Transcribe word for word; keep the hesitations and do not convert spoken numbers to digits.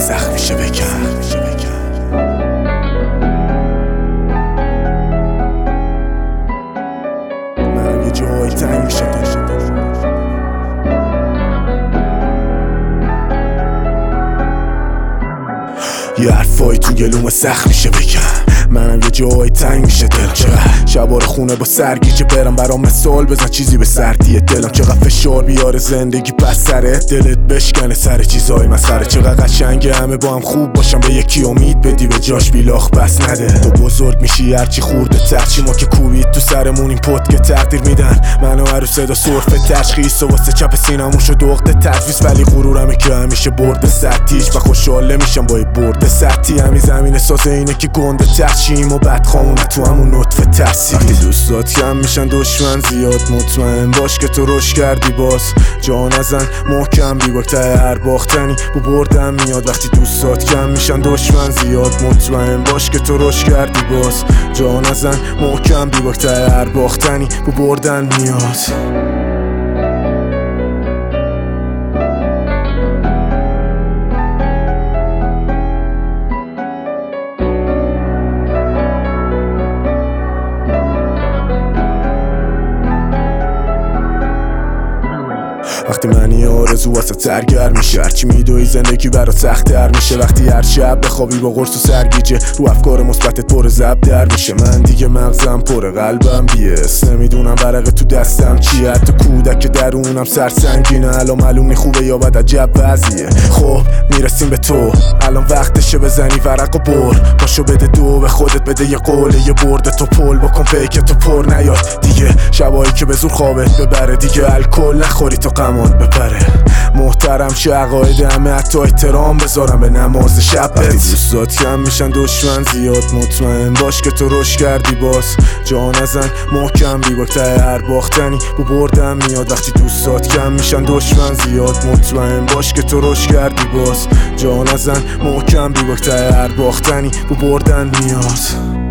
سخت میشه بکن. منم یه جایی تنگ میشه یه حرفایی تو گلوم سخت میشه بکن. منم یه جای تنگ میشه دلم. چقدر شبار خونه با سرگیجه برم برام مثال بزن چیزی به سردی دلم. چقدر فشار بیاره زندگی پس سره دلت بشکنه سر چیزای مسخره. چقدر قشنگه همه با هم خوب باشم به یکی امید بدی به جاش بیلاخ بس نده. تو بزرگ میشی هرچی خورده تر چی ما که کوبید تو سرمون این پت که تقدیر میدن منو هر صدا سرفه تشخیص و واسه چپ سینمون شد عقده تدویز. ولی غرورمه که همیشه برده سطحیش و خوشحال نمیشم با برده سطحی. همین زمین ساز اینه که گنده ترشیم و بعد خامونه تو همون نطفه ترسیدی. وقتی دوستات کم میشن دشمن زیاد مطمئن باش که تو رشد کردی باز جان نزن محکم بیباک ته هر باختنی با بردن میاد. وقتی دوستات کم میشن دشمن زیاد مطمئن باش که تو رشد کردی باز جان نزن محکم بیباک ته هر باختنی با بردن میاد. وقتی منی آرزو واسه سرگرم میشه هرچی میدوی زندگی برات سخت‌تر میشه. وقتی هر شب بخوابی با قرص و سرگیجه رو افکار مثبتت پر زب در میشه. من دیگه مغزم پر قلبم بیس نمیدونم ورقه تو دستم چیه. حتی کودک درونم سرسنگینه الان معلوم خوبه یا بد عجب وضعیه. خب میرسیم به تو الان وقتشه بزنی ورق و بر پاشو بده دو به خودت بده یه قوله یه برده تو پل بکن پیک تو پر نیاد دیگه. شبایی که به زور خوابت ببره دیگه الکل نخوری تو قمان بپره. محترم شه عقاید همه حتی احترام بذارم به نماز شبت. وقتی دوستات کم میشن دشمن زیاد مطمئن باش که تو رشد کردی باز جان نزن محکم بیباک ته هر باختنی با بردن میاد. وقتی دوستات کم میشن دشمن زیاد مطمئن باش که تو رشد کردی باز جان نزن محکم بیباک ته هر باختنی با بردن میاد.